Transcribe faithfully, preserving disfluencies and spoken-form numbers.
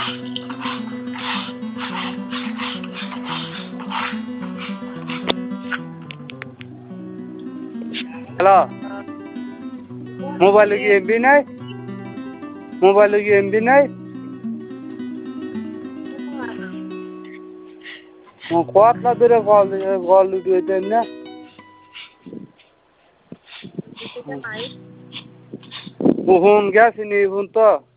hello mobile की MB नहीं mobile की एमबी नहीं वो कॉल ना तेरे कॉल कॉल दिए थे ना वो फोन क्या सी नहीं फोन तो